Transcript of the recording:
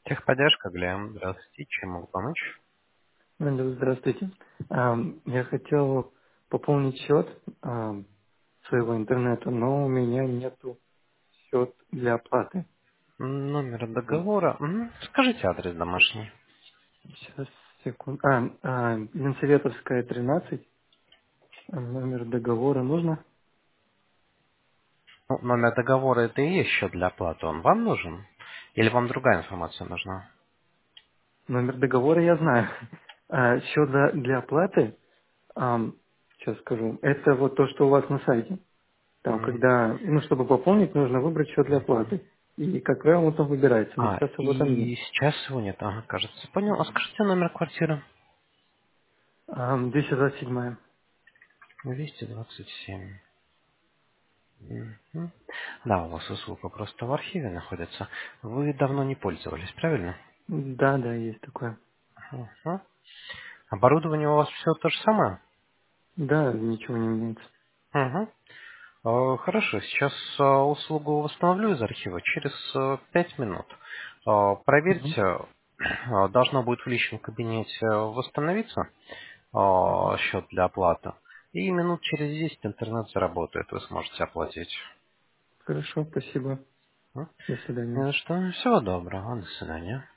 Техподдержка, Глем. Здравствуйте. Чем могу помочь? Алло, здравствуйте. Я хотел пополнить счет своего интернета, но у меня нету счет для оплаты. Номер Вот. договора. Скажите адрес домашний. Сейчас, секунду. Ленсоветовская, 13. Номер договора нужно? Ну, номер договора это и есть счет для оплаты. Он вам нужен? Или вам другая информация нужна? Номер договора я знаю. Счет для оплаты, сейчас скажу, это вот то, что у вас на сайте. Там, М, когда, чтобы пополнить, нужно выбрать счет для оплаты. И, как правило, он там выбирается, но сейчас его там нет. И сейчас его нет. Ага, кажется. Понял. А скажите номер квартиры. 227. 227. Мгм. Да, у вас услуга просто в архиве находится. Вы давно не пользовались, правильно? Да, да, есть такое. Мгм. Оборудование у вас все то же самое? Да, ничего не меняется. Мгм. Хорошо, сейчас услугу восстановлю из архива через 5 минут. Мгм. Проверьте, должно будет в личном кабинете восстановиться счет для оплаты. И минут через 10 интернет заработает, вы сможете оплатить. Хорошо, спасибо. М? До свидания. Не за что, всего доброго, до свидания.